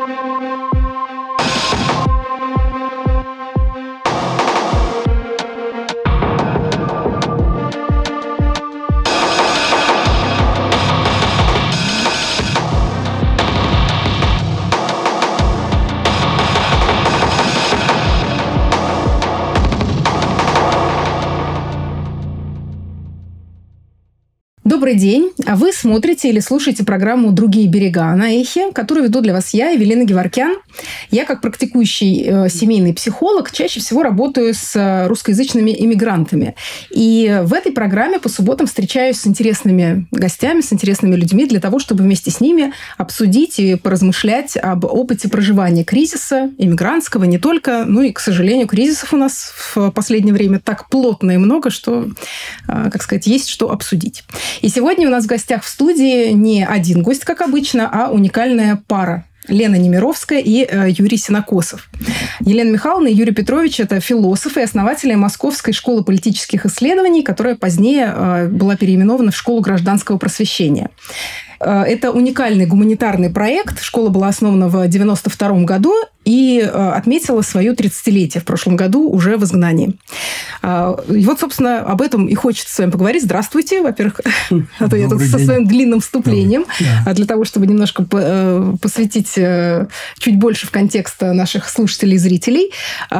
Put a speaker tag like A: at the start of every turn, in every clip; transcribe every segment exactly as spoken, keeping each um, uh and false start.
A: Добрый день. А вы смотрите или слушаете программу «Другие берега» на Эхе, которую веду для вас я, Евелина Геворкян. Я, как практикующий э, семейный психолог, чаще всего работаю с э, русскоязычными иммигрантами. И в этой программе по субботам встречаюсь с интересными гостями, с интересными людьми для того, чтобы вместе с ними обсудить и поразмышлять об опыте проживания кризиса, иммигрантского, не только. Ну и, к сожалению, кризисов у нас в последнее время так плотно и много, что, э, как сказать, есть что обсудить. И сегодня у нас в гостях в студии не один гость, как обычно, а уникальная пара. Лена Немировская и э, Юрий Сенокосов. Елена Михайловна и Юрий Петрович – это философы и основатели Московской школы политических исследований, которая позднее э, была переименована в Школу гражданского просвещения. Это уникальный гуманитарный проект. Школа была основана в девяносто втором году и отметила свое тридцатилетие в прошлом году уже в изгнании. И вот, собственно, об этом и хочется с вами поговорить. Здравствуйте, во-первых. А то я тут со своим длинным вступлением, да. Для того, чтобы немножко посвятить чуть больше в контекст наших слушателей и зрителей.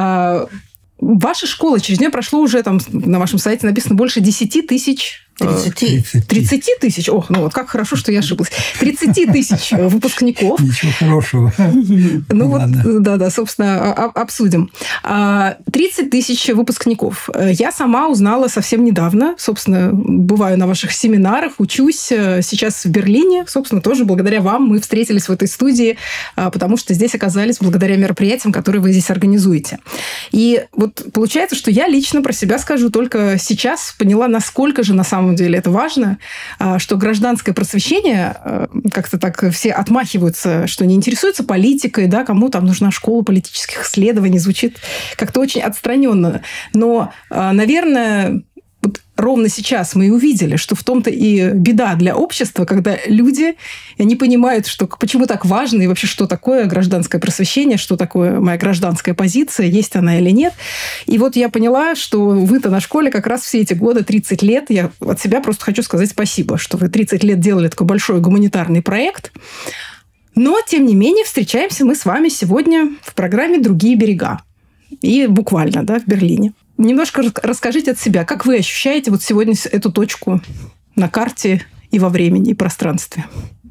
A: Ваша школа, через нее прошло уже, там на вашем сайте написано, больше десяти тысяч...
B: тридцати.
A: тридцати тысяч? Ох, ну вот как хорошо, что я ошиблась. тридцати тысяч выпускников.
B: Ничего хорошего.
A: Ну вот, да-да, собственно, обсудим. тридцать тысяч выпускников. Я сама узнала совсем недавно. Собственно, бываю на ваших семинарах, учусь сейчас в Берлине. Собственно, тоже благодаря вам мы встретились в этой студии, потому что здесь оказались благодаря мероприятиям, которые вы здесь организуете. И вот получается, что я лично про себя скажу, только сейчас поняла, насколько же на самом деле это важно, что гражданское просвещение, как-то так все отмахиваются, что не интересуются политикой, да, кому там нужна школа политических исследований, звучит как-то очень отстраненно. Но, наверное, вот ровно сейчас мы и увидели, что в том-то и беда для общества, когда люди не понимают, что, почему так важно и вообще, что такое гражданское просвещение, что такое моя гражданская позиция, есть она или нет. И вот я поняла, что вы-то на школе как раз все эти годы, тридцать лет, я от себя просто хочу сказать спасибо, что вы тридцать лет делали такой большой гуманитарный проект. Но, тем не менее, встречаемся мы с вами сегодня в программе «Другие берега». И буквально, да, в Берлине. Немножко расскажите от себя, как вы ощущаете вот сегодня эту точку на карте и во времени, и пространстве?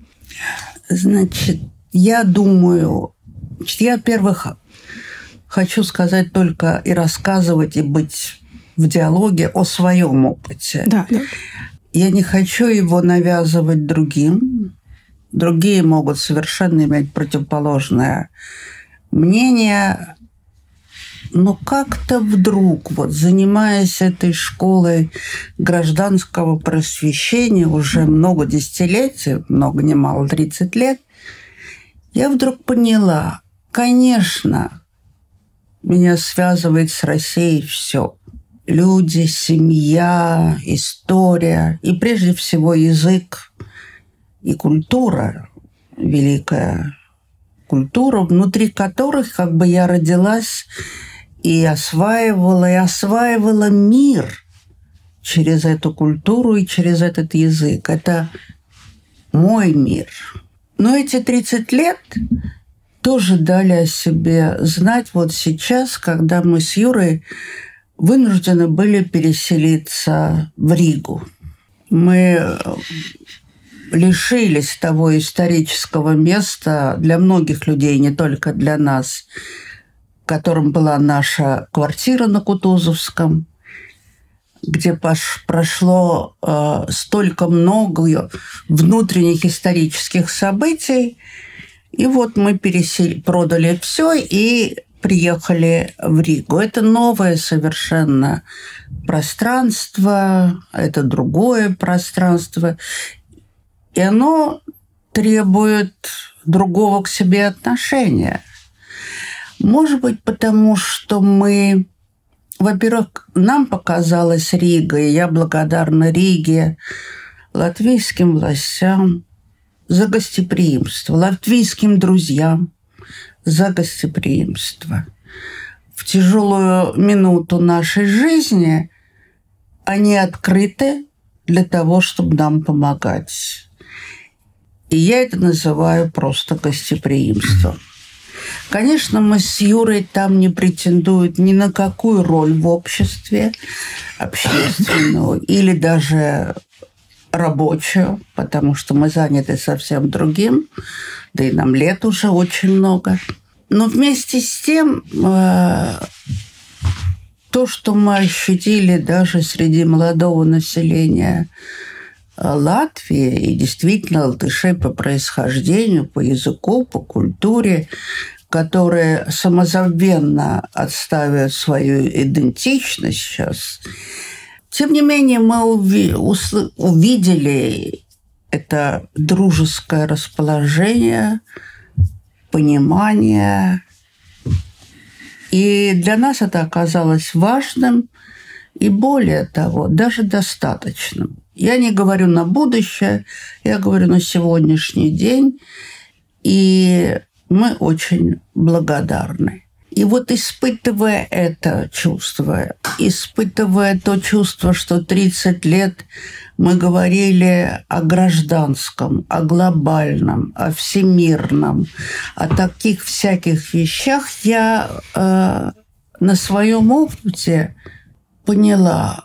C: Значит, я думаю... Я, во-первых, хочу сказать только и рассказывать, и быть в диалоге о своем опыте.
A: Да, да.
C: Я не хочу его навязывать другим. Другие могут совершенно иметь противоположное мнение. Но как-то вдруг, вот занимаясь этой школой гражданского просвещения уже много десятилетий, много не мало, тридцать лет, я вдруг поняла, конечно, меня связывает с Россией все. Люди, семья, история и прежде всего язык и культура, великая культура, внутри которых как бы я родилась и осваивала, и осваивала мир через эту культуру и через этот язык. Это мой мир. Но эти тридцать лет тоже дали о себе знать вот сейчас, когда мы с Юрой вынуждены были переселиться в Ригу. Мы лишились того исторического места для многих людей, не только для нас, которым была наша квартира на Кутузовском, где прошло э, столько много внутренних исторических событий. И вот мы пересели, продали все и приехали в Ригу. Это новое совершенно пространство, это другое пространство. И оно требует другого к себе отношения. Может быть, потому что мы... Во-первых, нам показалась Рига, и я благодарна Риге, латвийским властям за гостеприимство, латвийским друзьям за гостеприимство. В тяжелую минуту нашей жизни они открыты для того, чтобы нам помогать. И я это называю просто гостеприимством. Конечно, мы с Юрой там не претендуют ни на какую роль в обществе, общественную или даже рабочую, потому что мы заняты совсем другим, да и нам лет уже очень много. Но вместе с тем, э, то, что мы ощутили даже среди молодого населения Латвии, и действительно латышей по происхождению, по языку, по культуре, которые самозабвенно отстаивают свою идентичность сейчас, тем не менее мы уви- усл- увидели это дружеское расположение, понимание. И для нас это оказалось важным и, более того, даже достаточным. Я не говорю на будущее, я говорю на сегодняшний день. И мы очень благодарны. И вот испытывая это чувство, испытывая то чувство, что тридцать лет мы говорили о гражданском, о глобальном, о всемирном, о таких всяких вещах, я э, на своем опыте поняла,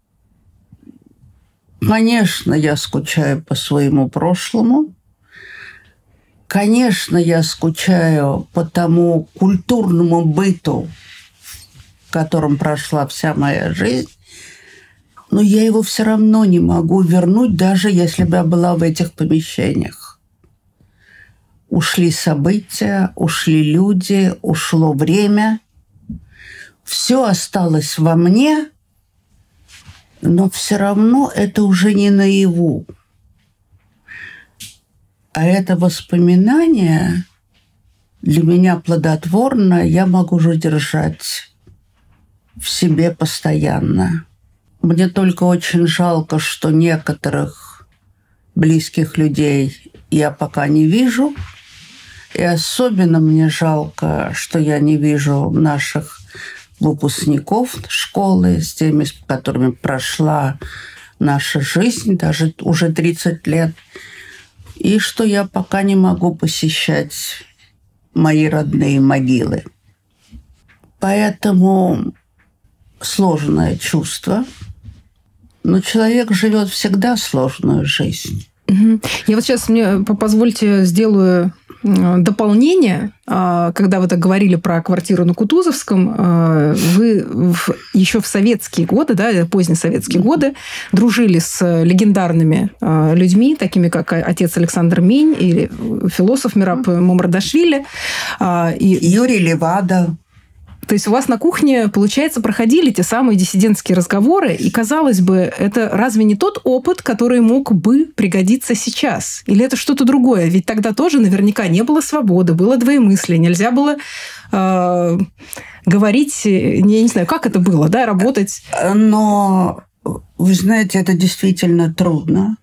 C: конечно, я скучаю по своему прошлому, конечно, я скучаю по тому культурному быту, в котором прошла вся моя жизнь, но я его все равно не могу вернуть, даже если бы я была в этих помещениях. Ушли события, ушли люди, ушло время. Все осталось во мне, но все равно это уже не наяву. А это воспоминание для меня плодотворно, я могу же держать в себе постоянно. Мне только очень жалко, что некоторых близких людей я пока не вижу. И особенно мне жалко, что я не вижу наших выпускников школы, с теми, с которыми прошла наша жизнь, даже уже тридцать лет. И что я пока не могу посещать мои родные могилы. Поэтому сложное чувство. Но человек живет всегда сложную жизнь.
A: Я вот сейчас, мне позвольте, сделаю дополнение. Когда вы так говорили про квартиру на Кутузовском, вы еще в советские годы, да, поздние советские годы, дружили с легендарными людьми, такими как отец Александр Минь или философ Мераб Мамардашвили.
C: И Юрий Левада.
A: То есть у вас на кухне, получается, проходили те самые диссидентские разговоры, и, казалось бы, это разве не тот опыт, который мог бы пригодиться сейчас? Или это что-то другое? Ведь тогда тоже наверняка не было свободы, было двоемыслие, нельзя было э, говорить, я не знаю, как это было, да, работать.
C: Но, вы знаете, это действительно трудно.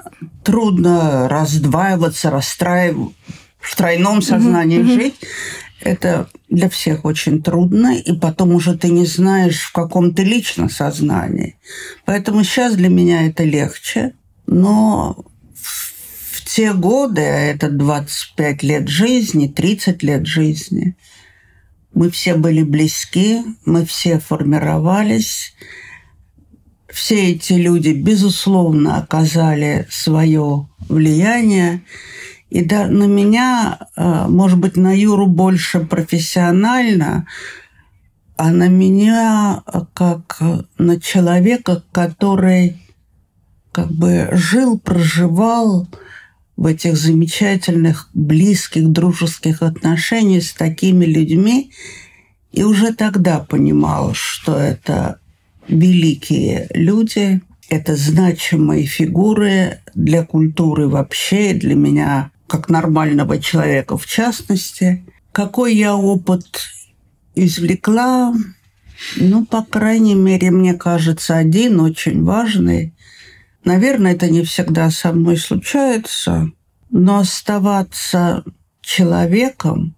C: Трудно раздваиваться, расстраиваться, в тройном сознании mm-hmm. жить. Это для всех очень трудно, и потом уже ты не знаешь, в каком ты лично сознании. Поэтому сейчас для меня это легче. Но в те годы, а это двадцать пять лет жизни, тридцать лет жизни, мы все были близки, мы все формировались. Все эти люди, безусловно, оказали свое влияние. И да, на меня, может быть, на Юру больше профессионально, а на меня как на человека, который как бы жил, проживал в этих замечательных, близких, дружеских отношениях с такими людьми, и уже тогда понимал, что это великие люди, это значимые фигуры для культуры вообще, для меня как нормального человека в частности. Какой я опыт извлекла? Ну, по крайней мере, мне кажется, один очень важный. Наверное, это не всегда со мной случается, но оставаться человеком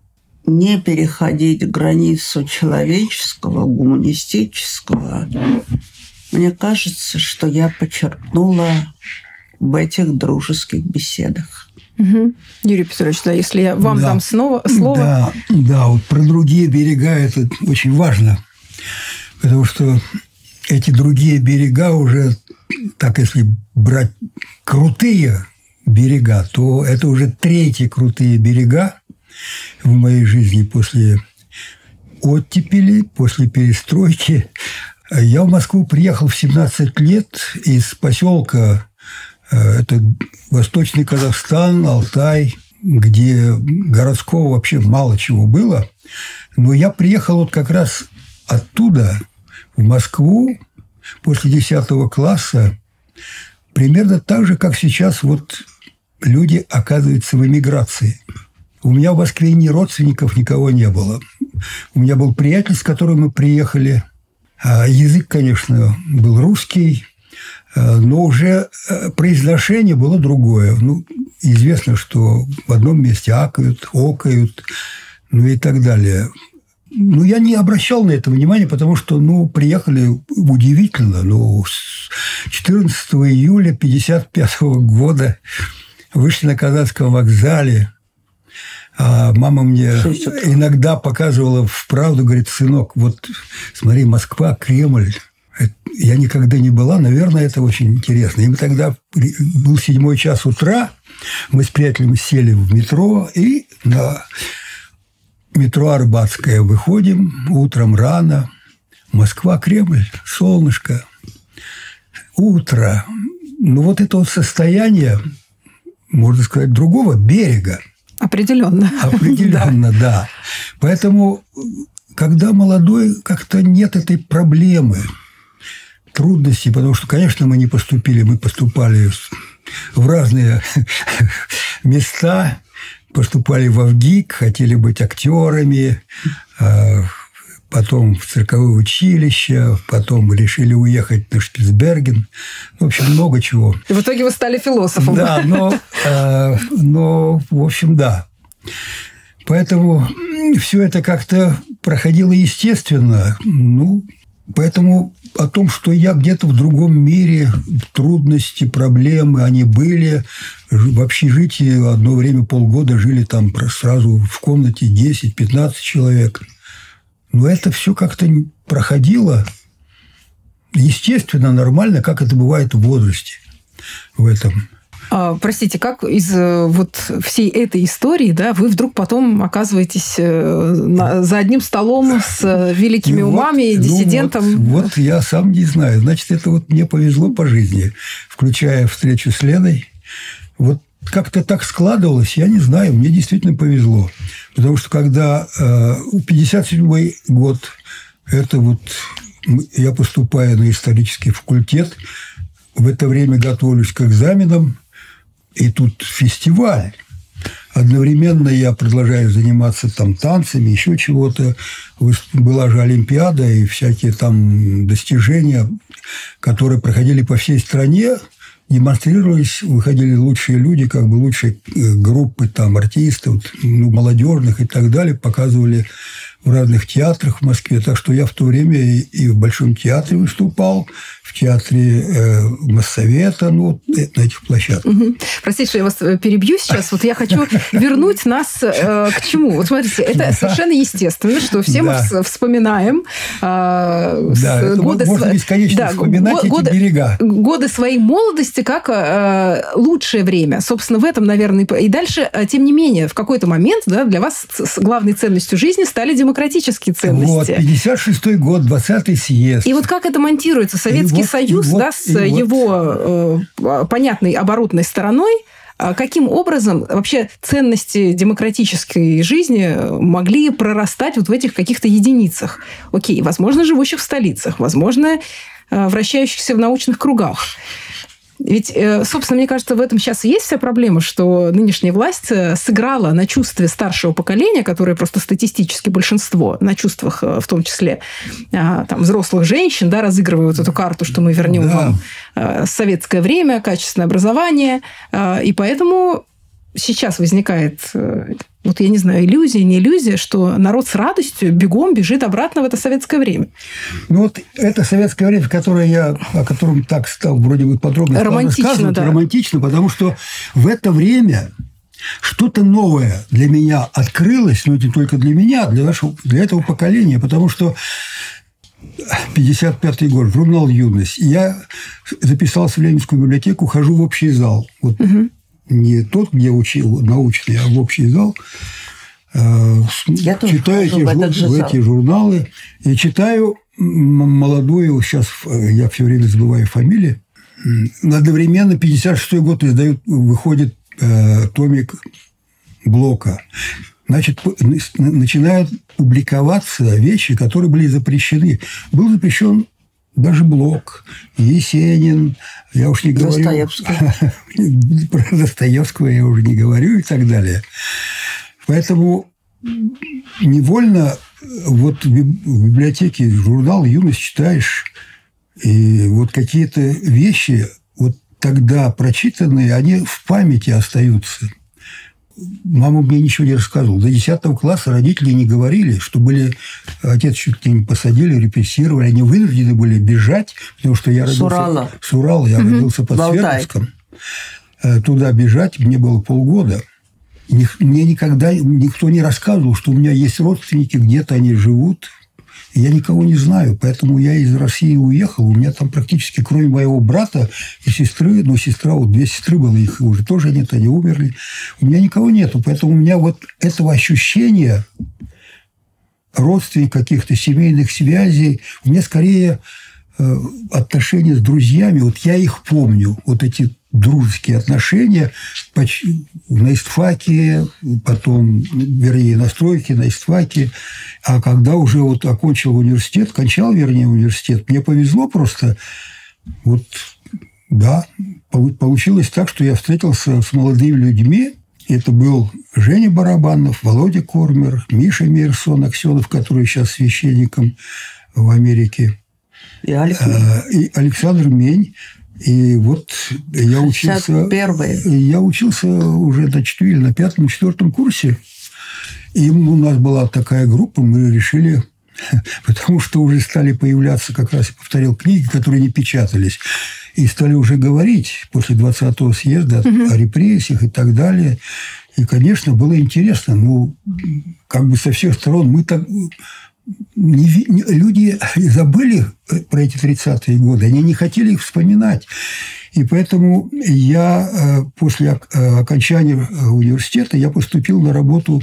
C: не переходить границу человеческого, гуманистического, мне кажется, что я подчеркнула в этих дружеских беседах.
A: Угу. Юрий Петрович, да, если я вам да. дам снова, слово.
B: Да, да, вот про другие берега это очень важно, потому что эти другие берега уже, так если брать крутые берега, то это уже третьи крутые берега в моей жизни после оттепели, после перестройки. Я в Москву приехал в семнадцать лет из поселка, это Восточный Казахстан, Алтай, где городского вообще мало чего было. Но я приехал вот как раз оттуда, в Москву, после десятого класса, примерно так же, как сейчас вот люди оказываются в эмиграции. У меня в Москве ни родственников, никого не было. У меня был приятель, с которым мы приехали. Язык, конечно, был русский, но уже произношение было другое. Ну, известно, что в одном месте акают, окают, ну и так далее. Ну, я не обращал на это внимания, потому что, ну, приехали удивительно. Ну, с четырнадцатого июля пятьдесят пятого года вышли на Казанском вокзале. А мама мне иногда показывала вправду, говорит, сынок, вот смотри, Москва, Кремль. Я никогда не была, наверное, это очень интересно. И мы тогда, был седьмой час утра, мы с приятелем сели в метро, и на метро Арбатское выходим утром рано. Москва, Кремль, солнышко, утро. Ну, вот это вот состояние, можно сказать, другого берега.
A: Определенно.
B: Определенно, да. да. Поэтому, когда молодой, как-то нет этой проблемы, трудностей, потому что, конечно, мы не поступили, мы поступали в разные места, поступали в ВГИК, хотели быть актерами, потом в цирковое училище, потом решили уехать на Шпицберген. В общем, много чего.
A: И в итоге вы стали философом.
B: Да, но, но в общем, да. Поэтому все это как-то проходило естественно. Ну, поэтому о том, что я где-то в другом мире, трудности, проблемы, они были. В общежитии одно время, полгода жили там сразу в комнате десять-пятнадцать человек. Но это все как-то проходило естественно, нормально, как это бывает в возрасте в этом.
A: А, простите, как из вот всей этой истории, да, вы вдруг потом оказываетесь на, за одним столом с великими и умами, вот, диссидентом?
B: Ну вот, вот я сам не знаю. Значит, это вот мне повезло по жизни, включая встречу с Леной. Вот как-то так складывалось, я не знаю, мне действительно повезло. Потому что когда э, пятьдесят седьмой год, это вот я поступаю на исторический факультет, в это время готовлюсь к экзаменам, и тут фестиваль. Одновременно я продолжаю заниматься там танцами, еще чего-то. Была же Олимпиада и всякие там достижения, которые проходили по всей стране. Демонстрировались, выходили лучшие люди, как бы лучшие группы там, артистов, ну, молодежных и так далее, показывали в разных театрах в Москве. Так что я в то время и в Большом театре выступал, в театре э, Моссовета, ну, на этих площадках.
A: Угу. Простите, что я вас перебью сейчас. Вот я хочу вернуть нас э, к чему? Вот смотрите, это да. совершенно естественно, что все да. мы вспоминаем э,
B: да, годы... Можно бесконечно да, вспоминать годы, эти берега.
A: Годы своей молодости как э, лучшее время. Собственно, в этом, наверное, и дальше, тем не менее, в какой-то момент да, для вас главной ценностью жизни стали демократические ценности.
B: Вот, пятьдесят шестой год, двадцатый съезд.
A: И вот как это монтируется? Советский вот, Союз, вот, да, с его вот. э, понятной оборотной стороной, каким образом вообще ценности демократической жизни могли прорастать вот в этих каких-то единицах? Окей, возможно, живущих в столицах, возможно, вращающихся в научных кругах. Ведь, собственно, мне кажется, в этом сейчас и есть вся проблема, что нынешняя власть сыграла на чувстве старшего поколения, которое просто статистически большинство, на чувствах в том числе там, взрослых женщин, да, разыгрывают эту карту, что мы вернем да. вам советское время, качественное образование. И поэтому сейчас возникает, вот я не знаю, иллюзия, не иллюзия, что народ с радостью бегом бежит обратно в это советское время?
B: Ну, вот это советское время, которое я, о котором так стал вроде бы подробно рассказывать, да. романтично, потому что в это время что-то новое для меня открылось, но не только для меня, а для, нашего, для этого поколения, потому что пятьдесят пятый год, журнал «Юность». Я записался в Ленинскую библиотеку, хожу в общий зал. Вот угу. Не тот, где учил научный, а в общий зал. Я читаю эти, в жур... в эти журналы. И читаю молодую, сейчас я все время забываю фамилии, одновременно пятьдесят шестой год издают, выходит э, томик Блока. Значит, начинают публиковаться вещи, которые были запрещены. Был запрещен даже Блок, Есенин, я уж не говорю... Достоевский. Про Достоевского я уже не говорю и так далее. Поэтому невольно вот в библиотеке журнал «Юность» читаешь, и вот какие-то вещи, вот тогда прочитанные, они в памяти остаются. Мама мне ничего не рассказывала. До десятого класса родители не говорили, что были... Отец чуть ли не посадили, репрессировали. Они вынуждены были бежать, потому что я родился... С Урала. С Урала. Я угу. родился под Свердловском. Туда бежать мне было полгода. Мне никогда никто не рассказывал, что у меня есть родственники, где-то они живут. Я никого не знаю, поэтому я из России уехал. У меня там практически, кроме моего брата и сестры, ну, сестра, вот две сестры было, их уже тоже нет, они умерли. У меня никого нету, поэтому у меня вот этого ощущения родственников, каких-то семейных связей, у меня скорее э, отношения с друзьями, вот я их помню, вот эти дружеские отношения на истфаке, потом, вернее, на стройке, на истфаке. А когда уже вот окончил университет, кончал, вернее, университет, мне повезло просто. Вот, да, получилось так, что я встретился с молодыми людьми. Это был Женя Барабанов, Володя Кормер, Миша Мейерсон, Аксенов, который сейчас священником в Америке. И, и Александр Мень. И вот я учился, я учился уже на четвертом, на пятом, четвертом курсе. И у нас была такая группа, мы решили, потому что уже стали появляться, как раз я повторил, книги, которые не печатались. И стали уже говорить после двадцатого съезда угу. о репрессиях и так далее. И, конечно, было интересно. Ну, как бы со всех сторон мы так... Не, не, люди забыли про эти тридцатые годы, они не хотели их вспоминать. И поэтому я после окончания университета я поступил на работу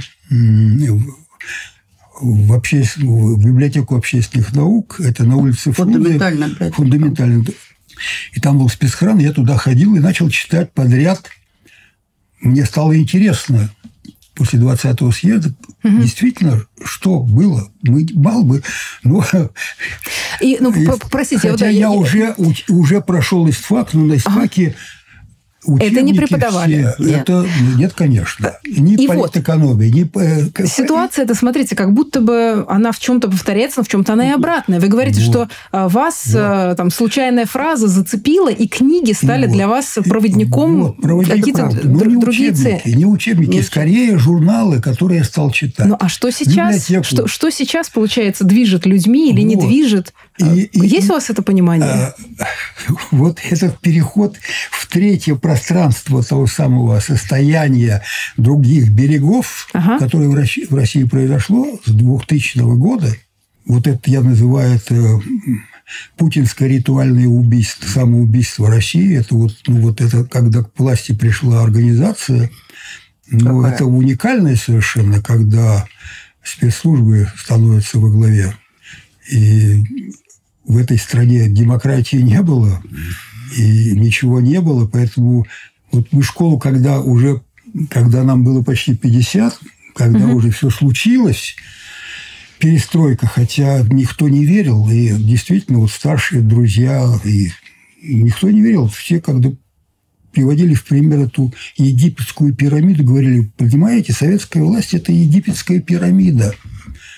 B: в, обще... в библиотеку общественных наук. Это на улице Фрунзе. Фундаментально. Фундаментально. И там был спецхран, я туда ходил и начал читать подряд. Мне стало интересно. После двадцатого съезда угу. действительно, что было? Мы мало бы... Но,
A: и, ну, простите,
B: хотя
A: вот,
B: я, я уже, уже прошел истфак, но на истфаке... Ага.
A: Это не преподавали?
B: Все, нет. Это, нет, конечно. Ни и политэкономия, вот, ни...
A: Ситуация, это, смотрите, как будто бы она в чем-то повторяется, но в чем-то она и обратная. Вы говорите, вот. что вас вот. там, случайная фраза зацепила, и книги стали вот. для вас проводником вот. какие-то
B: др-
A: другие
B: цели. Не учебники, не скорее журналы, которые я стал читать.
A: Ну, а что сейчас? Что, что сейчас, получается, движет людьми или вот. не движет? И, Есть и, у вас это понимание?
B: А, вот этот переход в третье пространство того самого состояния других берегов, ага. которое в России, в России произошло с двухтысячного года, вот это я называю это путинское ритуальное убийство, самоубийство России. Это вот, ну, вот это, когда к власти пришла организация, ну, это уникальное совершенно, когда спецслужбы становятся во главе. И в этой стране демократии не было, и ничего не было, поэтому вот мы школу, когда уже, когда нам было почти пятьдесят, когда угу. уже все случилось, перестройка, хотя никто не верил, и действительно вот старшие друзья, и никто не верил, все когда приводили в пример эту египетскую пирамиду, говорили, понимаете, советская власть – это египетская пирамида.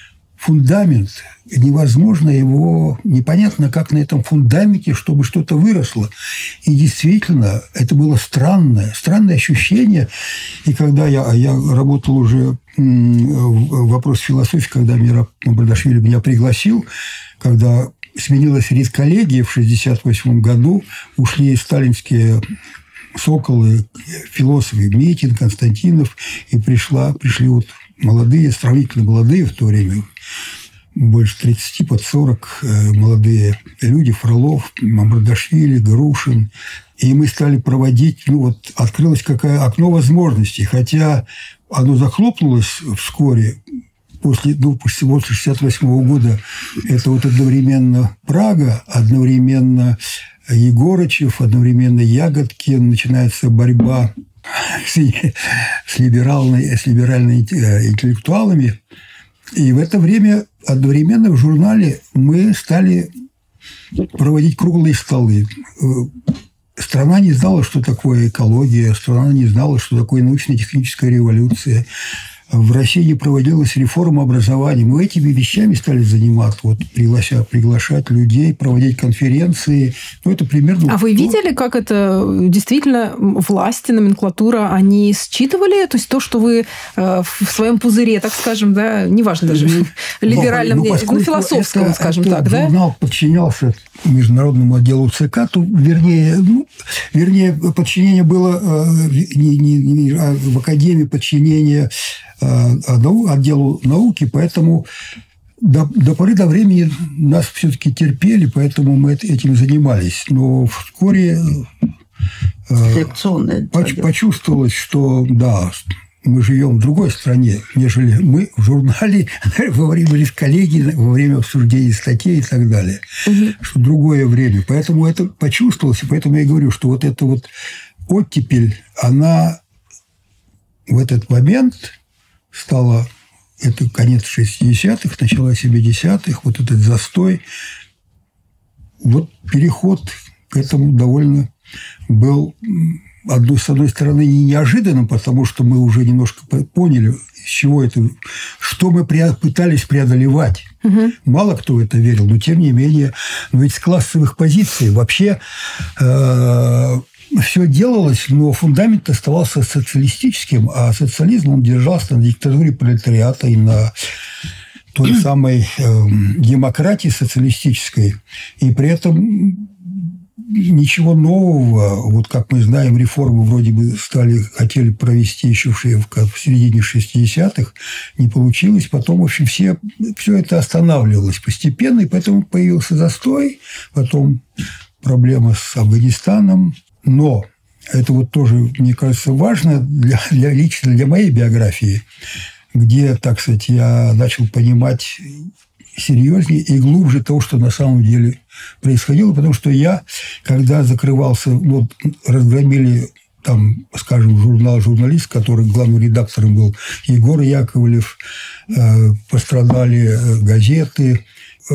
B: фундамент, невозможно его, непонятно, как на этом фундаменте, чтобы что-то выросло. И действительно, это было странное, странное ощущение. И когда я, я работал уже в вопросе философии, когда Мираб Мамардашвили меня пригласил, когда сменилась редколлегия в шестьдесят восьмом году, ушли сталинские соколы, философы Митин, Константинов, и пришла, пришли вот молодые, сравнительно молодые в то время, больше тридцати, под сорок молодые люди, Фролов, Мамардашвили, Грушин. И мы стали проводить, ну вот открылось какое окно возможностей, хотя оно захлопнулось вскоре, после, ну, после шестьдесят восьмого года. Это вот одновременно Прага, одновременно Егорычев, одновременно Ягодкин, начинается борьба с, с, либеральной, с либеральными интеллектуалами. И в это время одновременно в журнале мы стали проводить круглые столы. Страна не знала, что такое экология, страна не знала, что такое научно-техническая революция. В России не проводилась реформа образования. Мы этими вещами стали заниматься, вот, приглашать, приглашать людей, проводить конференции. Ну, это примерно...
A: А вы видели, как это действительно власти, номенклатура, они считывали? То есть то, что вы в своем пузыре, так скажем, да, неважно даже, mm-hmm. либеральном, ну, ну, философском, это, скажем это так, да?
B: Журнал подчинялся международному отделу ЦК, то, вернее, ну, вернее, подчинение было не, не, не, а в академии подчинение отделу науки, поэтому до, до поры до времени нас все-таки терпели, поэтому мы этим занимались. Но вскоре поч, почувствовалось, что да, мы живем в другой стране, нежели мы в журнале во время редколлегии, во время обсуждения статей и так далее. Угу. Что другое время. Поэтому это почувствовалось, и поэтому я говорю, что вот эта вот оттепель, она в этот момент стала, это конец шестидесятых, начало семидесятых, вот этот застой, вот переход к этому довольно был, одной, с одной стороны, не неожиданным, потому что мы уже немножко поняли, с чего это, что мы пытались преодолевать. Угу. Мало кто в это верил, но тем не менее, но ведь с классовых позиций вообще э, все делалось, но фундамент оставался социалистическим, а социализм, он держался на диктатуре пролетариата и на той самой э, демократии социалистической. И при этом ничего нового, вот как мы знаем, реформы вроде бы стали, хотели провести еще в, в середине шестидесятых, не получилось. Потом, в общем, все, все это останавливалось постепенно, и поэтому появился застой, потом проблема с Афганистаном. Но это вот тоже, мне кажется, важно для, для, лично для моей биографии, где, так сказать, я начал понимать серьезнее и глубже того, что на самом деле происходило, потому что я, когда закрывался, вот разгромили там, скажем, журнал «Журналист», который главным редактором был Егор Яковлев, пострадали газеты,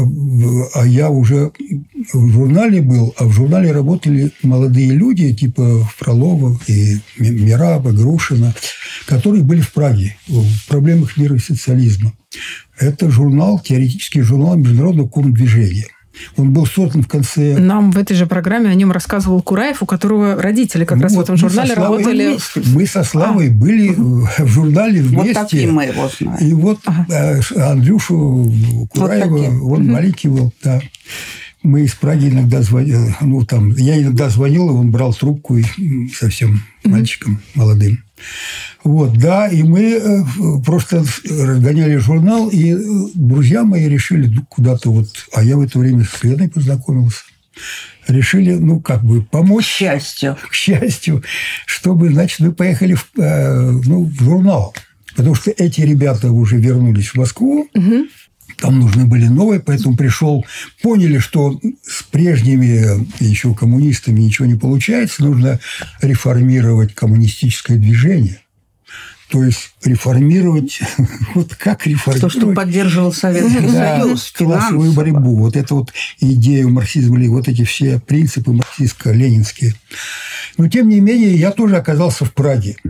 B: а я уже в журнале был, а в журнале работали молодые люди, типа Фролова и Мираба, Грушина, которые были в Праге в проблемах мира и социализма. Это журнал, теоретический журнал международного движения. Он был создан в конце... Нам в этой же программе о нем рассказывал Кураев, у которого родители как ну, раз вот в этом журнале работали. Вместе. Мы со Славой а. были в журнале вместе. Вот такие мы его знаем. И вот ага. Андрюшу Кураева, вот он угу. маленький был, да. Мы из Праги иногда звонили, ну, там, я иногда звонил, и он брал трубку и совсем мальчиком mm-hmm. молодым. Вот, да, и мы просто разгоняли журнал, и друзья мои решили куда-то вот, а я в это время с Леной познакомился, решили, ну, как бы помочь. К счастью. К счастью, чтобы, значит, мы поехали в, ну, в журнал, потому что эти ребята уже вернулись в Москву, mm-hmm. Там нужны были новые, поэтому пришел, поняли, что с прежними еще коммунистами ничего не получается, нужно реформировать коммунистическое движение. То есть реформировать, вот как реформировать? То, что поддерживал Советский да, Союз. Классовую борьбу. Вот это вот идею марксизма, вот эти все принципы марксистско-ленинские. Но, тем не менее, я тоже оказался в Праге.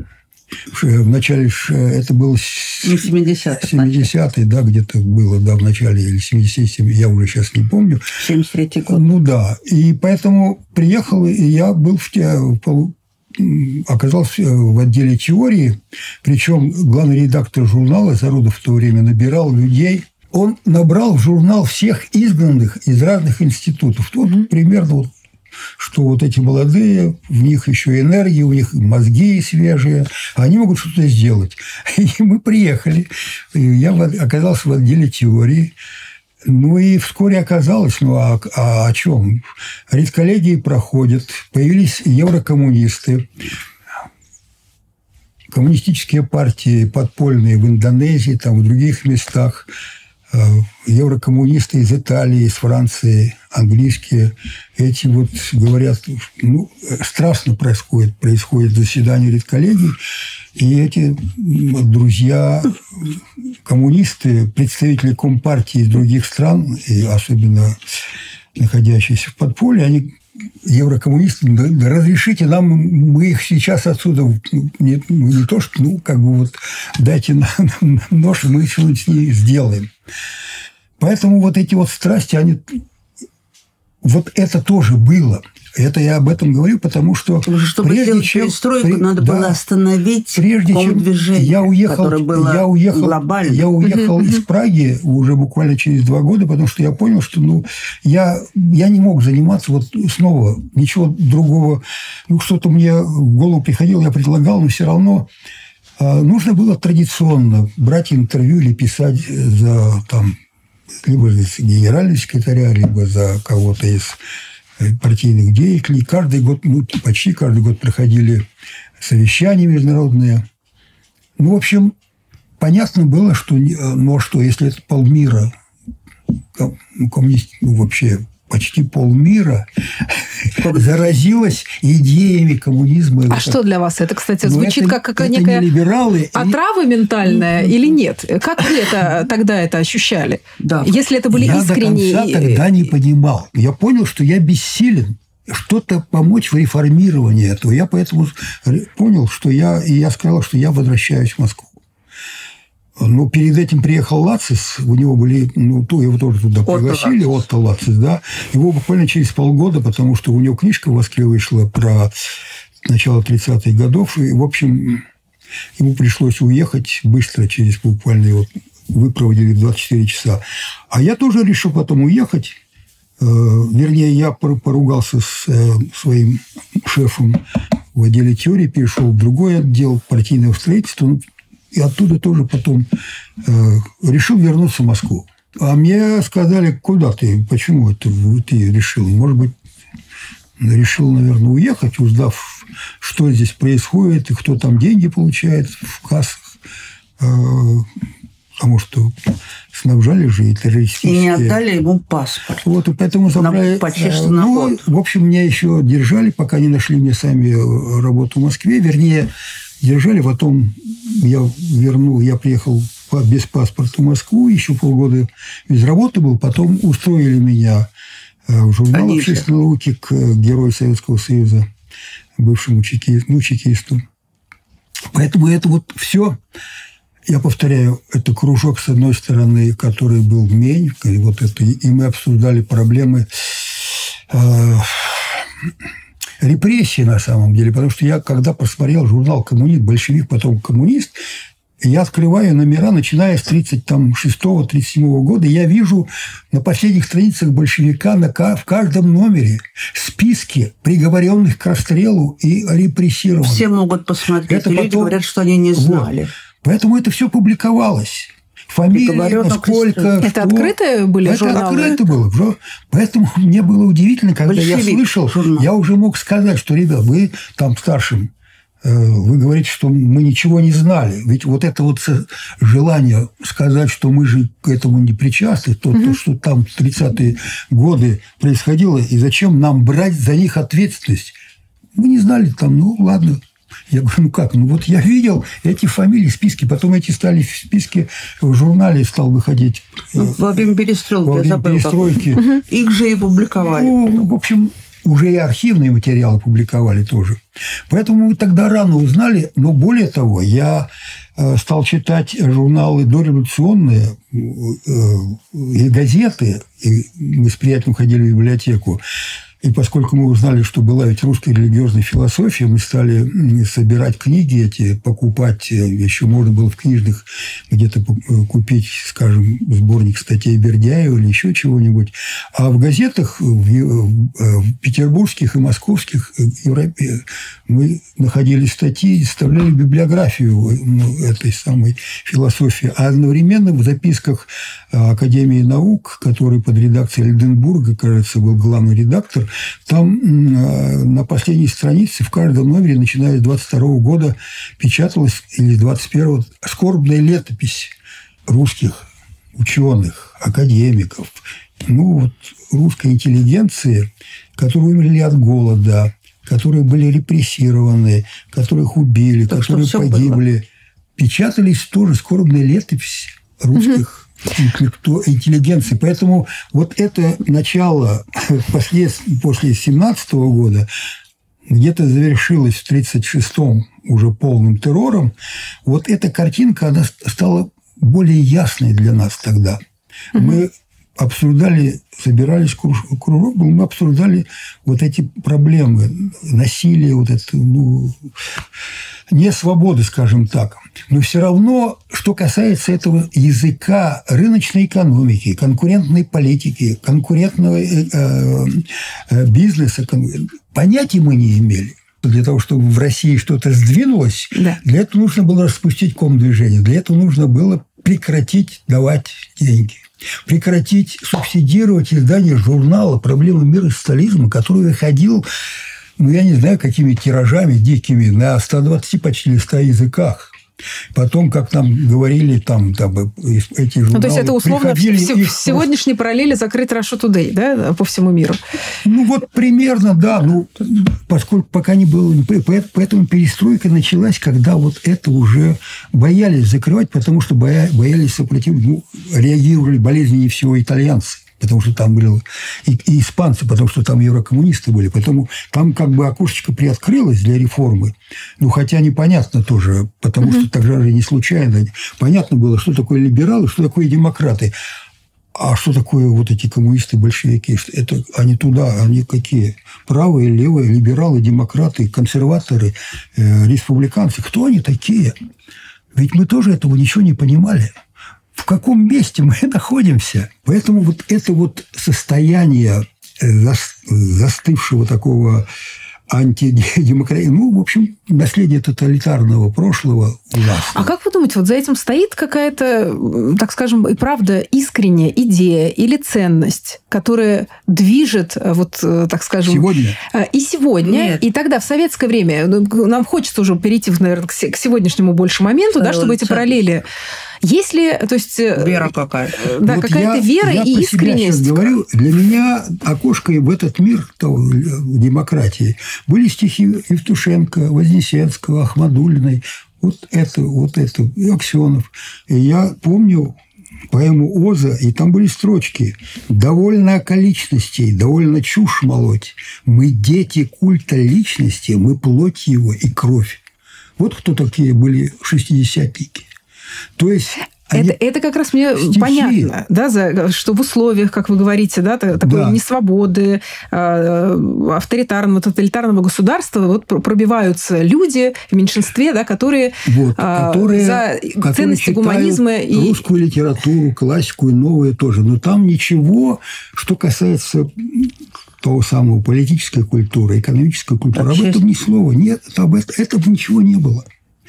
B: в начале, это было семидесятые, да, где-то было, да, в начале, или семидесятые, я уже сейчас не помню.
C: семьдесят третий год.
B: Ну да, и поэтому приехал, и я был в, в оказался в отделе теории, причем главный редактор журнала Зарудов в то время набирал людей. Он набрал в журнал всех изгнанных из разных институтов. Вот mm-hmm. примерно вот, что вот эти молодые, в них еще энергия, у них мозги свежие, они могут что-то сделать. И мы приехали. И я оказался в отделе теории. Ну и вскоре оказалось, ну а, а о чем? Редколлегии проходят, появились еврокоммунисты, коммунистические партии подпольные в Индонезии, там, в других местах, еврокоммунисты из Италии, из Франции, английские. Эти вот говорят, ну, страстно происходит, происходит заседание редколлегий, и эти друзья, коммунисты, представители Компартии из других стран, и особенно находящиеся в подполье, они, еврокоммунисты, да, разрешите нам, мы их сейчас отсюда, не, не то, что, ну, как бы вот, дайте нам нож, мы что-нибудь с ней сделаем. Поэтому вот эти вот страсти, они... Вот это тоже было. Это я об этом говорю, потому что...
C: Чтобы
B: прежде
C: сделать
B: чем,
C: перестройку,
B: при,
C: надо
B: да,
C: было остановить
B: прежде чем
C: движение,
B: я уехал,
C: которое было
B: я уехал,
C: глобально.
B: Я уехал из Праги уже буквально через два года, потому что я понял, что ну, я, я не мог заниматься вот снова ничего другого. Ну, что-то мне в голову приходило, я предлагал, но все равно э, нужно было традиционно брать интервью или писать за там, либо за генерального секретаря, либо за кого-то из партийных деятелей. Каждый год, ну, почти каждый год проходили совещания международные. Ну, в общем, понятно было, что, ну, что если это полмира, коммунист, ну, вообще почти полмира заразилась идеями коммунизма.
A: А что для вас это, кстати,
B: Но
A: звучит
B: это,
A: как
B: это
A: некая
B: либералы,
A: отрава и... ментальная или нет? Как вы это тогда это ощущали?
C: Да.
A: Если это были
B: я
A: искренние...
B: Я до конца тогда не понимал. Я понял, что я бессилен что-то помочь в реформировании этого. Я поэтому понял, что я... И я сказал, что я возвращаюсь в Москву. Но перед этим приехал Лацис, у него были, ну, то его тоже туда пригласили, Отто Лацис, да. Его буквально через полгода, потому что у него книжка в Москве вышла про начало тридцатых годов, и, в общем, ему пришлось уехать быстро, через буквально его выпроводили в двадцать четыре часа. А я тоже решил потом уехать. Вернее, я поругался с своим шефом в отделе теории, перешел в другой отдел партийного строительства, и оттуда тоже потом э, решил вернуться в Москву. А мне сказали, куда ты, почему это ты решил? Может быть, решил, наверное, уехать, узнав, что здесь происходит, и кто там деньги получает в кассах. Э, потому что снабжали же и террористические...
C: И не отдали ему паспорт.
B: Вот, и поэтому забрали...
C: На, почти что на
B: ну,
C: год.
B: В общем, меня еще держали, пока не нашли мне сами работу в Москве. Вернее, держали, потом я вернул, я приехал без паспорта в Москву, еще полгода без работы был, потом устроили меня в журнал общественной науки к герою Советского Союза, бывшему чеки, ну, чекисту. Поэтому это вот все, я повторяю, это кружок, с одной стороны, который был в Мень, и, вот это, и мы обсуждали проблемы э, репрессии на самом деле, потому что я, когда просмотрел журнал «Коммунист», «Большевик», потом «Коммунист», я открываю номера, начиная с тридцать шестого — тридцать седьмого года, я вижу на последних страницах «Большевика» на, в каждом номере списки приговоренных к расстрелу и репрессированных.
C: Все могут посмотреть,
B: это
C: и
B: потом...
C: люди говорят, что они не знали.
B: Вот. Поэтому это все публиковалось. Фамилии, сколько...
A: Это
B: что...
A: открытые были
B: это
A: журналы?
B: Это открыто было. Поэтому мне было удивительно, когда Большевик. Я слышал, журнал. Я уже мог сказать, что, ребят, вы там старшим, вы говорите, что мы ничего не знали. Ведь вот это вот желание сказать, что мы же к этому не причастны, то, угу. то что там в тридцатые годы происходило, и зачем нам брать за них ответственность? Мы не знали там, ну ладно. Я говорю, ну как? Ну вот я видел эти фамилии, списки, потом эти стали в списке, в журнале стал выходить.
C: Ну, во время перестройки,
B: во время
C: я забыл,
B: перестройки.
C: Угу. Их же и публиковали.
B: Ну, в общем, уже и архивные материалы публиковали тоже. Поэтому мы тогда рано узнали, но более того, я стал читать журналы дореволюционные и газеты, и мы с приятелем ходили в библиотеку. И поскольку мы узнали, что была ведь русская религиозная философия, мы стали собирать книги эти, покупать. Еще можно было в книжных где-то купить, скажем, сборник статей Бердяева или еще чего-нибудь. А в газетах, в петербургских и московских, мы находили статьи и составляли библиографию этой самой философии. А одновременно в записках Академии наук, который под редакцией Эльденбурга, кажется, был главный редактор, там на последней странице в каждом номере, начиная с двадцать второго года, печаталась, или с двадцать первого, скорбная летопись русских ученых, академиков, ну вот русской интеллигенции, которые умерли от голода, которые были репрессированы, которых убили, так которые погибли. Было. Печатались тоже скорбная летопись русских интеллигенции. Поэтому вот это начало после, после семнадцатого года где-то завершилось в тридцать шестом уже полным террором. Вот эта картинка, она стала более ясной для нас тогда. Mm-hmm. Мы обсуждали, собирались кружок, мы обсуждали вот эти проблемы, насилие, вот это, ну, не свободы, скажем так. Но все равно, что касается этого языка рыночной экономики, конкурентной политики, конкурентного э, э, бизнеса, понятия мы не имели. Для того, чтобы в России что-то сдвинулось, да. Для этого нужно было распустить комдвижение, для этого нужно было прекратить давать деньги, прекратить субсидировать издание журнала «Проблемы мира и социализма», который выходил, ну, я не знаю, какими тиражами дикими, на ста двадцати почти ста языках. Потом, как нам говорили, там, там эти журналы...
A: Ну, то есть это условно в, в сегодняшней параллели закрыть Russia Today, да, по всему миру?
B: Ну, вот примерно, да. Ну, поскольку пока не было... Поэтому перестройка началась, когда вот это уже боялись закрывать, потому что боялись сопротивления. Ну, реагировали болезненнее всего итальянцы. Потому что там были и, и испанцы, потому что там еврокоммунисты были. Поэтому там как бы окошечко приоткрылось для реформы. Ну, хотя непонятно тоже, потому mm-hmm. что тогда же не случайно. Понятно было, что такое либералы, что такое демократы. А что такое вот эти коммунисты, большевики? Это они туда, они какие? Правые, левые, либералы, демократы, консерваторы, э, республиканцы. Кто они такие? Ведь мы тоже этого ничего не понимали. В каком месте мы находимся? Поэтому вот это вот состояние застывшего такого антидемократии, ну, в общем, наследие тоталитарного прошлого ужасно.
A: А как вы думаете, вот за этим стоит какая-то, так скажем, и правда искренняя идея или ценность, которая движет, вот, так скажем...
B: Сегодня?
A: И сегодня, Нет. и тогда, в советское время, нам хочется уже перейти, наверное, к сегодняшнему больше моменту, да, чтобы эти параллели... Если, то есть...
C: Вера какая-то.
A: Да, вот какая-то
B: я,
A: вера
B: я
A: и искренность.
B: Я говорю, для меня окошко в этот мир демократии были стихи Евтушенко, Вознесенского, Ахмадуллиной. Вот это, вот это, и Аксенов. И я помню поэму «Оза», и там были строчки: «Довольно околичностей, довольно чушь молоть. Мы дети культа личности, мы плоть его и кровь». Вот кто такие были шестидесятники. То есть
A: это, это как раз мне стихи. Понятно, да, за, что в условиях, как вы говорите, да, такой да. несвободы, авторитарного, тоталитарного государства вот пробиваются люди в меньшинстве, да, которые,
B: вот, которые
A: за которые ценности гуманизма и
B: русскую литературу, классику и новое тоже. Но там ничего, что касается того самого политической культуры, экономической культуры, об этом ни слова. Нет, об этом, этого ничего не было.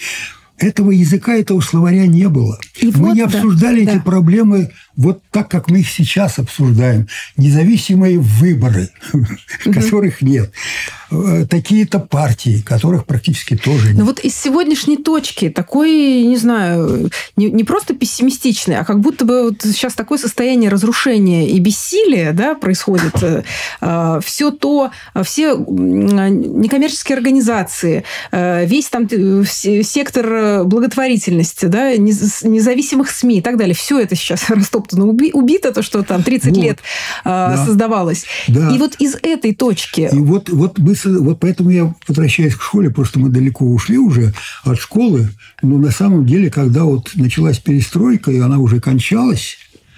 B: Этого языка, этого словаря не было. И мы вот, не обсуждали да, эти да. проблемы вот так, как мы их сейчас обсуждаем. Независимые выборы, угу. которых нет. такие-то партии, которых практически тоже нет.
A: Но вот из сегодняшней точки такой, не знаю, не, не просто пессимистичный, а как будто бы вот сейчас такое состояние разрушения и бессилия, да, происходит. Все то, все некоммерческие организации, весь там сектор благотворительности, да, независимых СМИ и так далее, все это сейчас растоптано, убито, то, что там тридцать вот. лет да. создавалось. Да. И вот из этой точки...
B: И вот, вот, мы, вот поэтому я возвращаюсь к школе, просто мы далеко ушли уже от школы, но на самом деле, когда вот началась перестройка, и она уже кончалась,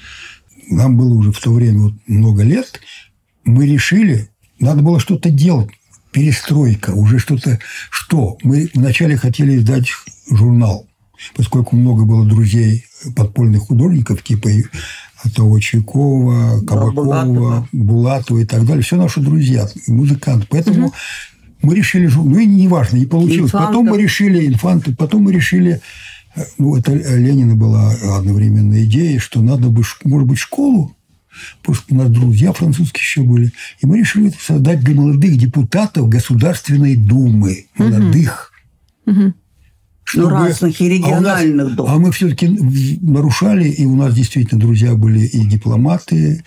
B: нам было уже в то время вот много лет, мы решили, надо было что-то делать. Перестройка, уже что-то... Что? Мы вначале хотели издать журнал, поскольку много было друзей подпольных художников, типа того Чайкова, Кабакова, Булатова. Булатова и так далее. Все наши друзья, музыканты. Поэтому угу. мы решили... Ну, и неважно, не получилось. Инфанта. Потом мы решили... Инфанты. Потом мы решили... Ну, это Ленина была одновременная идея, что надо бы, может быть, школу. Просто у нас друзья французские еще были. И мы решили создать для молодых депутатов Государственной Думы. Молодых.
C: Угу. Чтобы... Ну, разных и региональных
B: а
C: дум.
B: А мы все-таки нарушали, и у нас действительно друзья были и дипломаты,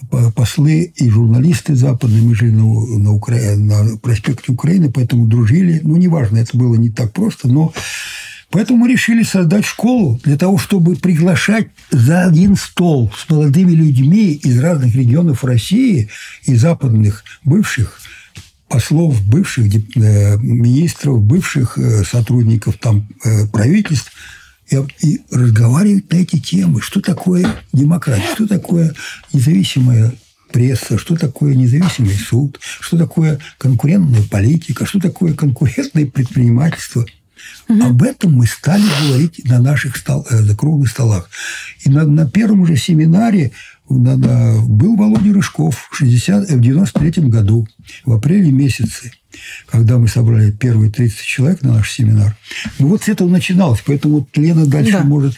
B: послы, и журналисты западные. Мы жили на, на, Укра... на проспекте Украины, поэтому дружили. Ну, неважно, это было не так просто, но... Поэтому мы решили создать школу для того, чтобы приглашать за один стол с молодыми людьми из разных регионов России и западных бывших послов, бывших министров, бывших сотрудников там, правительств и, и разговаривать на эти темы. Что такое демократия, что такое независимая пресса, что такое независимый суд, что такое конкурентная политика, что такое конкурентное предпринимательство. Угу. Об этом мы стали говорить на наших стол, э, круглых столах. И на, на первом же семинаре на, на, был Володя Рыжков в, шестидесятом, в девяносто третьем году, в апреле месяце, когда мы собрали первые тридцать человек на наш семинар. Ну, вот с этого начиналось. Поэтому вот Лена дальше да. может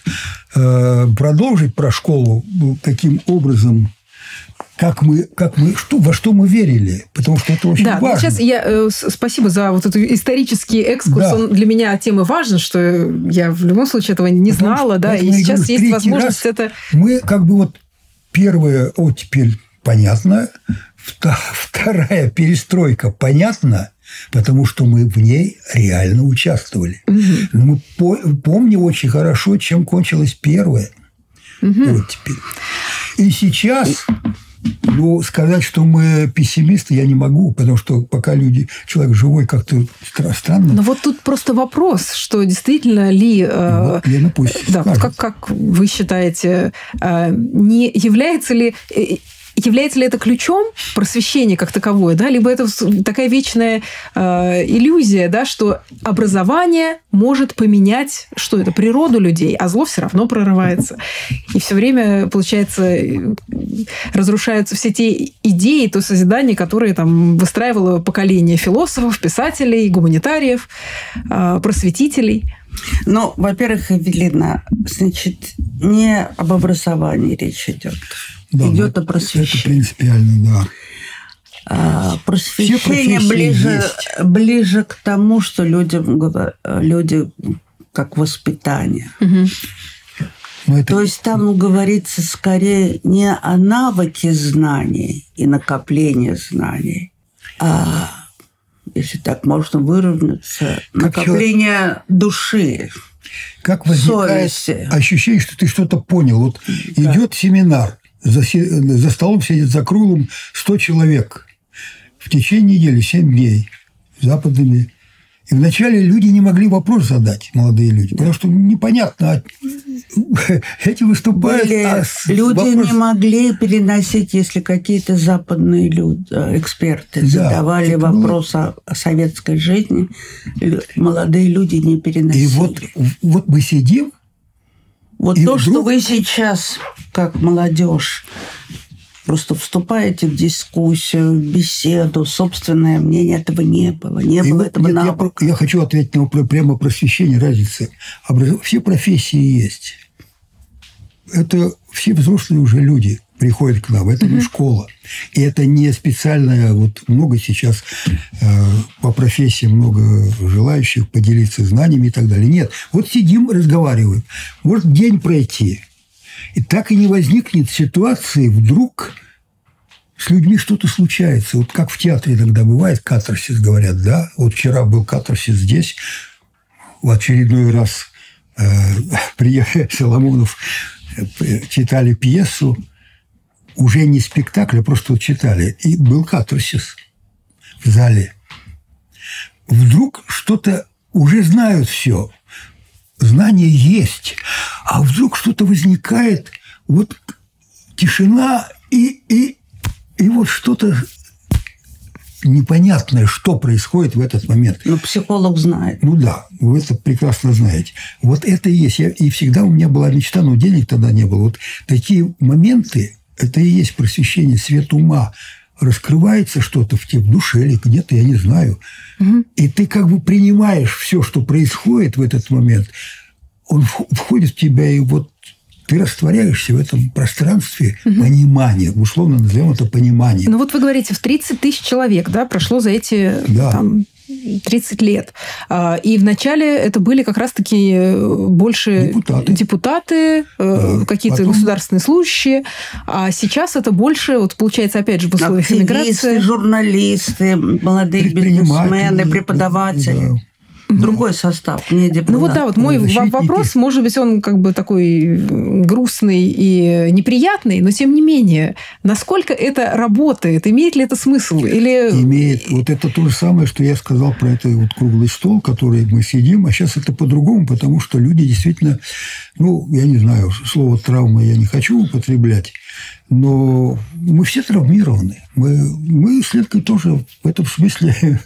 B: э, продолжить про школу, каким образом... Как мы, как мы, что, во что мы верили, потому что это очень
A: да,
B: важно.
A: Сейчас я э, спасибо за вот этот исторический экскурс. Да. Он для меня темы важен, что я в любом случае этого не потому знала, да, и сейчас говорю, есть возможность это.
B: Мы как бы вот первая оттепель понятно, вторая перестройка понятна, потому что мы в ней реально участвовали. Угу. Но мы по, помним очень хорошо, чем кончилась первая угу. оттепель. И сейчас... Ну, сказать, что мы пессимисты, я не могу, потому что пока люди, человек живой, как-то странно.
A: Но вот тут просто вопрос, что действительно ли... Э,
B: вот, Лена, пусть
A: да, как, как вы считаете, э, не является ли... Э, Является ли это ключом просвещения как таковое, да? Либо это такая вечная э, иллюзия, да, что образование может поменять, что это, природу людей, а зло все равно прорывается. И все время, получается, разрушаются все те идеи, то созидание, которые там выстраивало поколение философов, писателей, гуманитариев, э, просветителей.
C: Ну, во-первых, Эвелина, значит, не об образовании речь идет.
B: Да,
C: идет о просвещении.
B: Это принципиально, да.
C: А, просвещение ближе, ближе к тому, что людям, люди как воспитание. Угу. Это... То есть там говорится скорее не о навыке знаний и накоплении знаний, а, если так можно выровняться, как накопление человек... души.
B: Как возникает совести. Ощущение, что ты что-то понял. Вот да. идет семинар. За, за столом сидит за круглым сто человек в течение недели, семь дней, западными. И вначале люди не могли вопрос задать, молодые люди, потому что непонятно, эти выступают...
C: Были, а люди вопрос... не могли переносить, если какие-то западные люди, эксперты да, задавали вопрос было... о, о советской жизни, молодые люди не переносили.
B: И вот, вот мы сидим,
C: Вот и то, вдруг... что вы сейчас, как молодежь, просто вступаете в дискуссию, в беседу, собственное мнение, этого не было. Не и было вот, этого
B: нет, я, я хочу ответить на прямо просвещение, разницы. Образ... Все профессии есть. Это все взрослые уже люди. приходит к нам. Это не школа. И это не специальная... Вот много сейчас э, по профессии много желающих поделиться знаниями и так далее. Нет. Вот сидим, разговариваем. Может день пройти. И так и не возникнет ситуации, вдруг с людьми что-то случается. Вот как в театре иногда бывает, катарсис говорят, да? Вот вчера был катарсис здесь. В очередной раз э, приехал Соломонов, э, читали пьесу. Уже не спектакль, а просто вот читали. И был катарсис в зале. Вдруг что-то... Уже знают все. Знание есть. А вдруг что-то возникает. Вот тишина и, и, и вот что-то непонятное, что происходит в этот момент.
C: Ну, психолог знает.
B: Ну да, вы это прекрасно знаете. Вот это и есть. Я, и всегда у меня была мечта, но денег тогда не было. Вот такие моменты... Это и есть просвещение, свет ума. Раскрывается что-то в тебе, в душе или где-то, я не знаю. Угу. И ты как бы принимаешь все, что происходит в этот момент. Он входит в тебя, и вот ты растворяешься в этом пространстве угу. понимания. Условно назовем это понимание.
A: Ну вот вы говорите, в тридцать тысяч человек, да, прошло за эти
B: да.
A: там, тридцать лет. И вначале это были как раз-таки больше
B: депутаты,
A: депутаты да. какие-то
B: Потом...
A: государственные служащие. А сейчас это больше, вот получается, опять же, в условиях эмиграции.
C: Журналисты, молодые бизнесмены, преподаватели. Да. Другой состав, не депутат.
A: Ну вот да, вот мой защитники. Вопрос, может быть, он как бы такой грустный и неприятный, но тем не менее, насколько это работает, имеет ли это смысл? Или...
B: Имеет. Вот это то же самое, что я сказал про этот вот круглый стол, который мы сидим, а сейчас это по-другому, потому что люди действительно, ну, я не знаю, слово травма я не хочу употреблять, но мы все травмированы. Мы, мы следовательно, тоже в этом смысле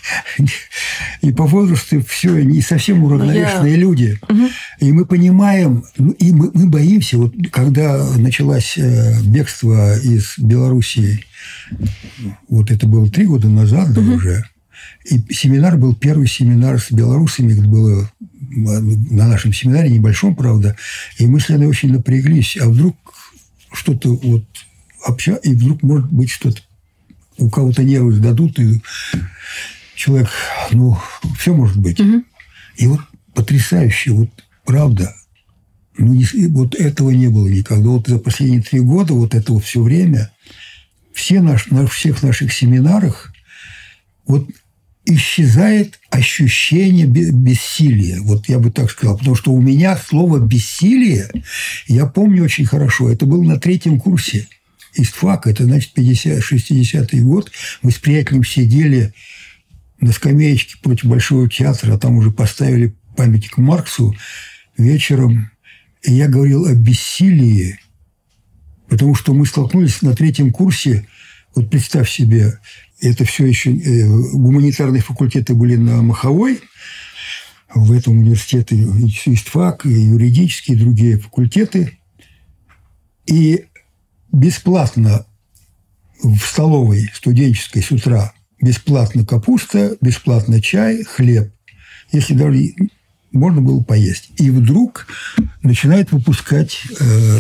B: и по возрасту все не совсем уравновешенные я... люди. Угу. И мы понимаем, и мы, мы боимся, вот когда началось бегство из Белоруссии, вот это было три года назад, да, угу. уже, и семинар был, первый семинар с белорусами, было на нашем семинаре, небольшом, правда, и мы с Леной очень напряглись, а вдруг что-то вот обща, и вдруг может быть что-то, у кого-то нервы сдадут, и человек, ну, все может быть. Угу. И вот потрясающе, вот правда, ну, не, вот этого не было никогда. Вот за последние три года, вот этого все время, все наш, на всех наших семинарах вот исчезает ощущение бессилия. Вот я бы так сказал. Потому что у меня слово «бессилие» я помню очень хорошо. Это было на третьем курсе ИСТФАКа. Это, значит, шестидесятый год. Мы с приятелем сидели на скамеечке против Большого театра, а там уже поставили памятник Марксу вечером. И я говорил о бессилии, потому что мы столкнулись на третьем курсе. Вот представь себе, это все еще гуманитарные факультеты были на Маховой, в этом университете ИСТФАК, и юридические, и другие факультеты. И бесплатно в столовой студенческой с утра бесплатно капуста, бесплатно чай, хлеб. Если даже можно было поесть. И вдруг начинают выпускать э,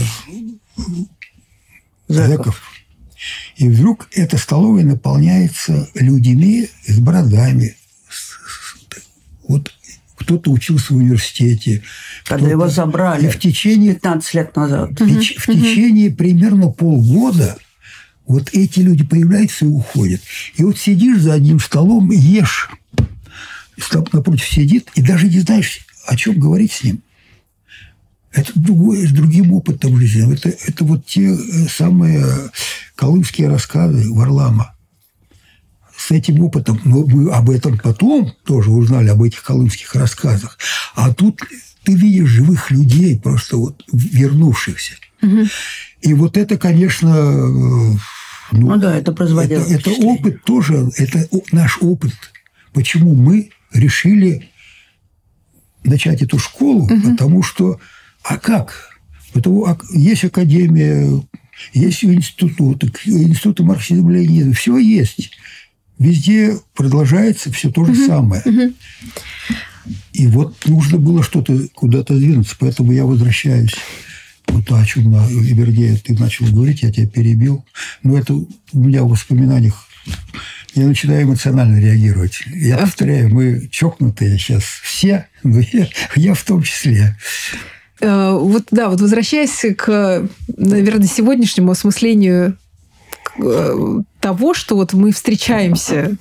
B: зэков. И вдруг эта столовая наполняется людьми с бородами. Вот кто-то учился в университете.
C: Когда его забрали
B: и в течение,
C: пятнадцать лет назад.
B: В, угу. в течение примерно полгода вот эти люди появляются и уходят. И вот сидишь за одним столом, ешь. Стол напротив сидит, и даже не знаешь, о чем говорить с ним. Это другое, с другим опытом жизни. Это, это вот те самые колымские рассказы Варлама. С этим опытом. Но мы об этом потом тоже узнали, об этих колымских рассказах. А тут ты видишь живых людей, просто вот вернувшихся. Угу. И вот это, конечно... Ну,
C: ну да, это производило.
B: Это, это опыт тоже, это наш опыт. Почему мы решили начать эту школу? Угу. Потому что... А как? Потому, есть академия, есть институты, институты марксизма-ленинизма, все есть. Везде продолжается все то же uh-huh. самое. Uh-huh. И вот нужно было что-то куда-то двинуться, поэтому я возвращаюсь вот о чем, вернее, ты начал говорить, я тебя перебил. Но это у меня в воспоминаниях я начинаю эмоционально реагировать. Я повторяю, мы чокнутые сейчас все, но я, я в том числе.
A: Вот, да, вот возвращаясь к, наверное, сегодняшнему осмыслению того, что вот мы встречаемся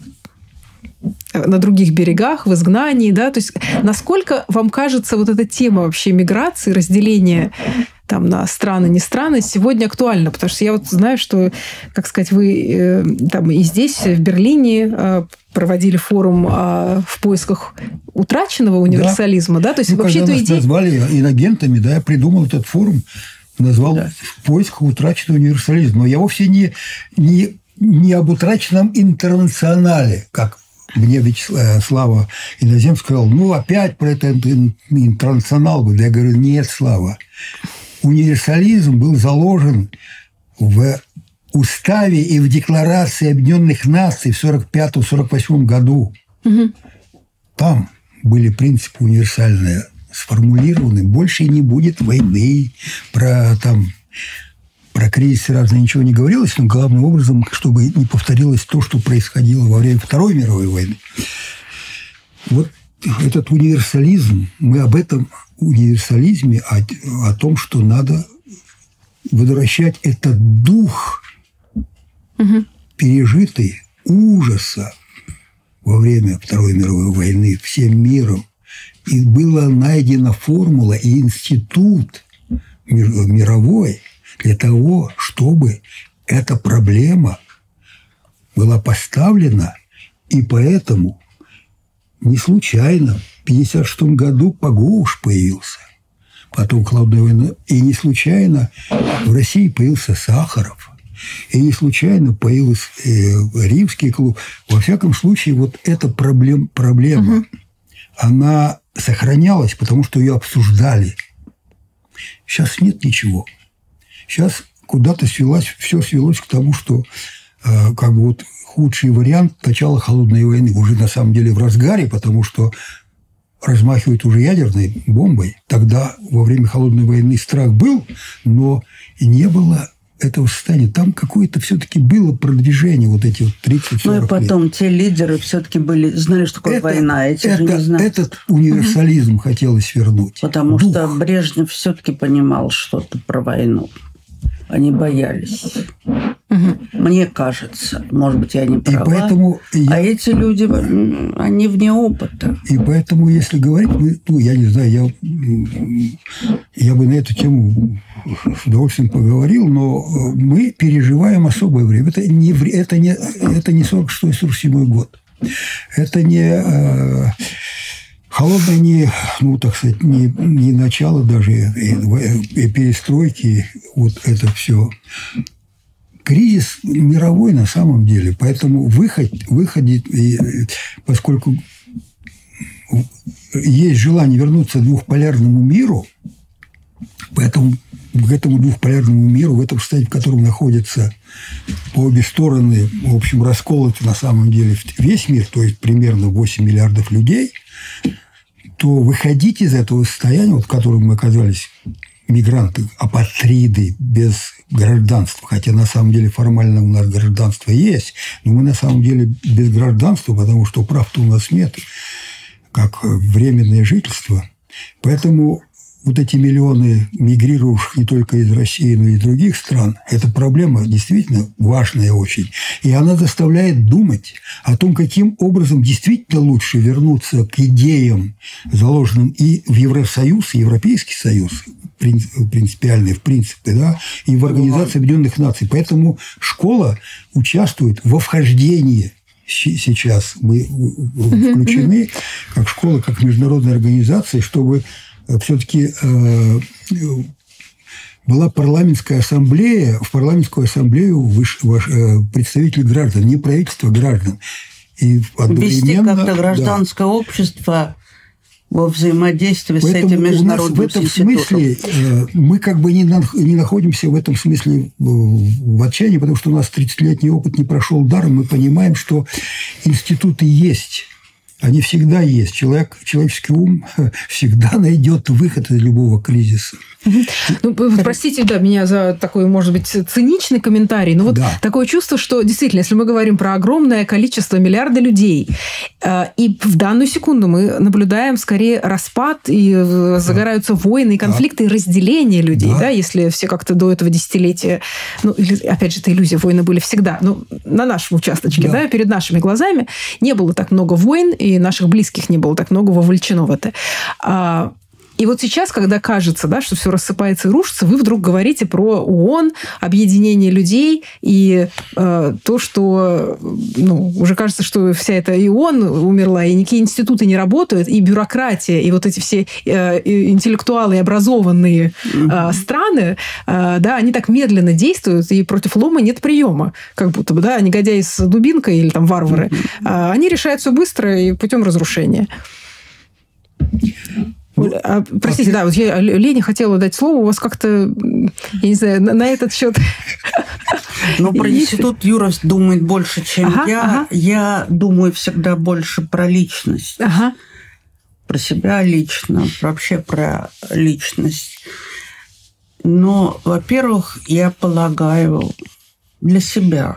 A: на других берегах, в изгнании, да, то есть насколько вам кажется вот эта тема вообще миграции, разделения там на страны, не страны, сегодня актуальна? Потому что я вот знаю, что, как сказать, вы э, там и здесь, в Берлине, э, проводили форум э, в поисках утраченного универсализма, да? да? То есть
B: ну,
A: вообще
B: когда
A: эту
B: нас
A: идею...
B: назвали инагентами, да, я придумал этот форум, назвал да. «В поисках утраченного универсализма». Но я вовсе не, не, не об утраченном интернационале, как мне Слава Инозем сказал, ну, опять про это интернационал. Я говорю, нет, Слава. Универсализм был заложен в уставе и в Декларации Объединенных Наций в сорок пятом — сорок восьмом году. Угу. Там были принципы универсальные сформулированы. Больше не будет войны. Про, там, про кризис разное ничего не говорилось, но главным образом, чтобы не повторилось то, что происходило во время Второй мировой войны. Вот этот универсализм, мы об этом универсализме, о, о том, что надо возвращать этот дух, угу. пережитый ужаса во время Второй мировой войны всем миром. И была найдена формула и институт мировой для того, чтобы эта проблема была поставлена, и поэтому не случайно в пятьдесят шестом году Пагуш появился, потом холодная война, и не случайно в России появился Сахаров, и не случайно появился э, Римский клуб. Во всяком случае, вот эта проблем, проблема, угу. она сохранялась, потому что ее обсуждали. Сейчас нет ничего. Сейчас куда-то свелось, все свелось к тому, что э, как бы вот худший вариант начала холодной войны уже на самом деле в разгаре, потому что размахивают уже ядерной бомбой. Тогда во время холодной войны страх был, но не было этого состояния. Там какое-то все-таки было продвижение, вот эти вот тридцать-сорок
C: лет. Ну и потом
B: лет.
C: Те лидеры все-таки были, знали, что такое это, война. Эти
B: это,
C: же не знали.
B: Этот универсализм угу. хотелось вернуть.
C: Потому
B: Дух.
C: Что Брежнев все-таки понимал что-то про войну. Они боялись. Угу. Мне кажется. Может быть, я не права.
B: И поэтому я...
C: А эти люди, они вне опыта.
B: И поэтому, если говорить, ну, я не знаю, я, я бы на эту тему с удовольствием поговорил, но мы переживаем особое время. Это не, это не, это не сорок шестой — сорок седьмой год. Это не... Э, холодное не, ну, так сказать, не, не начало даже и, и перестройки, вот это все. Кризис мировой на самом деле, поэтому выход, выходит, и, поскольку есть желание вернуться к двухполярному миру, поэтому к этому двухполярному миру, в этом состоянии, в котором находится по обе стороны, в общем, расколот на самом деле весь мир, то есть примерно восемь миллиардов людей, то выходить из этого состояния, вот, в котором мы оказались, мигранты, апатриды, без гражданства, хотя на самом деле формально у нас гражданство есть, но мы на самом деле без гражданства, потому что прав-то у нас нет, как временное жительство. Поэтому вот эти миллионы мигрирующих не только из России, но и из других стран, эта проблема действительно важная очень. И она заставляет думать о том, каким образом действительно лучше вернуться к идеям, заложенным и в Евросоюз, и Европейский Союз, принципиальные в принципе, да, и в Организации Объединенных Наций. Поэтому школа участвует во вхождении. Сейчас мы включены как школа, как международная организация, чтобы все-таки э, была парламентская ассамблея, в парламентскую ассамблею выш, ваш, э, представители граждан, не правительство, граждан. И
C: вести как-то гражданское да. общество во взаимодействии Поэтому с этим международным
B: в этом смысле э, мы как бы не, на, не находимся в этом смысле в, в отчаянии, потому что у нас тридцатилетний опыт не прошел даром. Мы понимаем, что институты есть. Они всегда есть. Человек, человеческий ум всегда найдет выход из любого кризиса.
A: Ну, простите, да, меня за такой, может быть, циничный комментарий, но вот да. такое чувство, что действительно, если мы говорим про огромное количество, миллиарды людей, и в данную секунду мы наблюдаем скорее распад, и загораются войны, и конфликты, да. и разделение людей, да. да, если все как-то до этого десятилетия, ну, или, опять же, это иллюзия, войны были всегда, ну, на нашем участочке, да. да, перед нашими глазами не было так много войн, и наших близких не было так много вовлечено в это. И вот сейчас, когда кажется, да, что все рассыпается и рушится, вы вдруг говорите про ООН, объединение людей и э, то, что ну, уже кажется, что вся эта и ООН умерла, и никакие институты не работают, и бюрократия, и вот эти все э, интеллектуалы и образованные э, страны, э, да, они так медленно действуют, и против лома нет приема, как будто бы, да, негодяи с дубинкой или там варвары, э, они решают все быстро и путем разрушения. А, простите, а ты... да, вот я Лене хотела дать слово, у вас как-то, я не знаю, на, на этот счет.
C: Ну, про институт Юра думает больше, чем ага, я. Ага. Я думаю всегда больше про личность. Ага. Про себя лично, вообще про личность. Но, во-первых, я полагаю, для себя.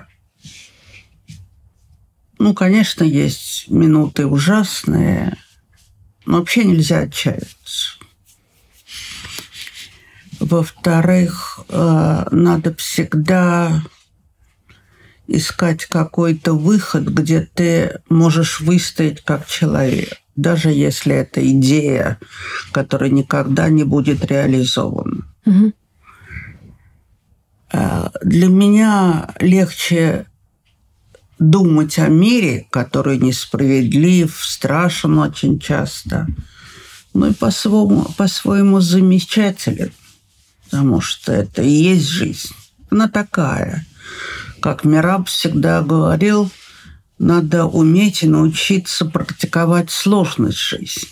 C: Ну, конечно, есть минуты ужасные, но вообще нельзя отчаиваться. Во-вторых, надо всегда искать какой-то выход, где ты можешь выстоять как человек, даже если это идея, которая никогда не будет реализована. Угу. Для меня легче думать о мире, который несправедлив, страшен очень часто, но и по-своему, по-своему замечателен, потому что это и есть жизнь. Она такая. Как Мираб всегда говорил, надо уметь и научиться практиковать сложность жизни.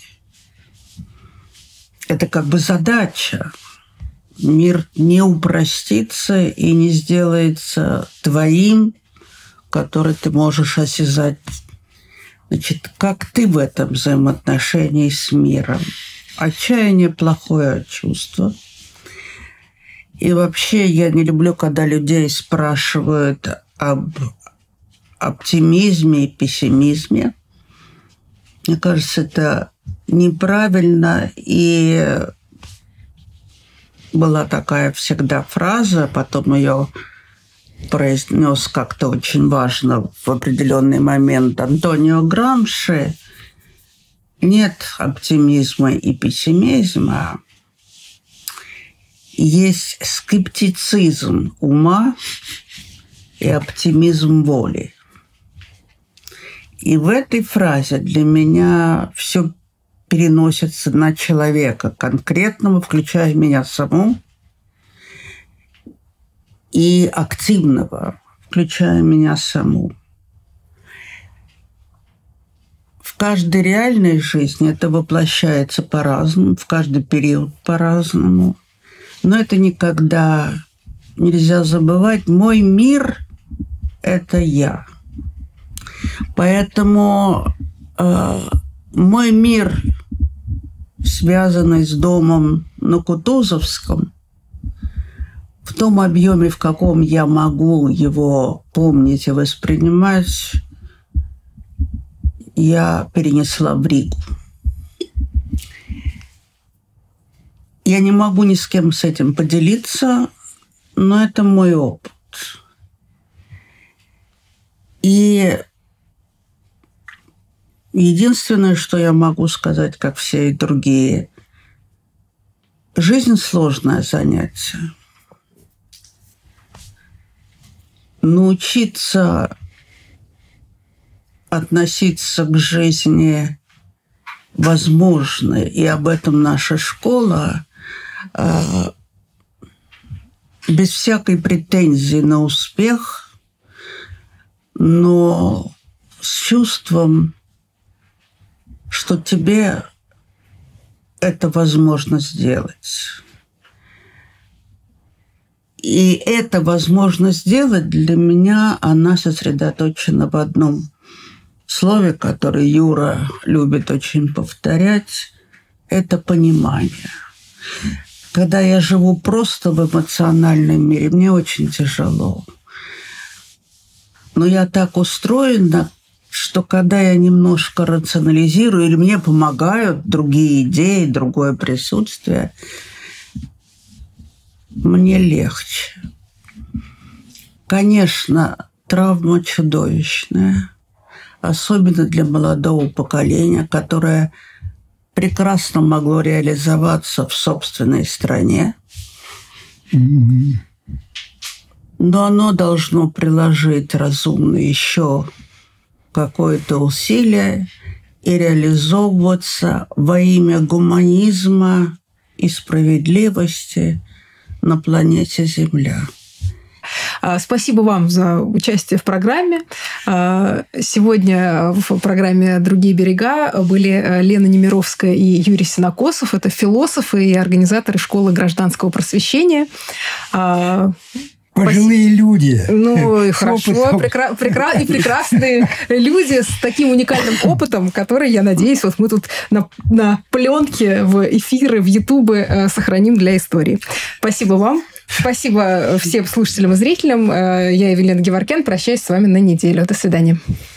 C: Это как бы задача. Мир не упростится и не сделается твоим, который ты можешь осязать. Значит, как ты в этом взаимоотношении с миром? Отчаяние – плохое чувство. И вообще я не люблю, когда людей спрашивают об оптимизме и пессимизме. Мне кажется, это неправильно. И была такая всегда фраза, потом ее произнес как-то очень важно в определенный момент Антонио Грамши. Нет оптимизма и пессимизма. Есть скептицизм ума и оптимизм воли. И в этой фразе для меня все переносится на человека конкретного, включая меня саму, и активного, включая меня саму. В каждой реальной жизни это воплощается по-разному, в каждый период по-разному. Но это никогда нельзя забывать. Мой мир – это я. Поэтому э, мой мир, связанный с домом на Кутузовском, в том объеме, в каком я могу его помнить и воспринимать, я перенесла в Ригу. Я не могу ни с кем с этим поделиться, но это мой опыт. И единственное, что я могу сказать, как все и другие, жизнь – сложное занятие. Научиться относиться к жизни возможно, и об этом наша школа, без всякой претензии на успех, но с чувством, что тебе это возможно сделать. И эта возможность сделать для меня, она сосредоточена в одном. слове, которое Юра любит очень повторять, это понимание. Когда я живу просто в эмоциональном мире, мне очень тяжело. Но я так устроена, что когда я немножко рационализирую, или мне помогают другие идеи, другое присутствие, мне легче. Конечно, травма чудовищная, особенно для молодого поколения, которое прекрасно могло реализоваться в собственной стране.
B: Мгм.
C: Но оно должно приложить разумно еще какое-то усилие и реализовываться во имя гуманизма и справедливости на планете Земля.
A: А, Спасибо вам за участие в программе. А, Сегодня в программе «Другие берега» были Лена Немировская и Юрий Сенокосов. Это философы и организаторы школы гражданского просвещения. А,
B: Пожилые люди.
A: Ну, и
B: С
A: хорошо,
B: опытом.
A: прекра- прекра- и прекрасные люди с таким уникальным опытом, который, я надеюсь, вот мы тут на, на пленке в эфиры, в Ютубе э, сохраним для истории. Спасибо вам. Спасибо всем слушателям и зрителям. Э, Я, Евелина Геворкян, прощаюсь с вами на неделю. До свидания.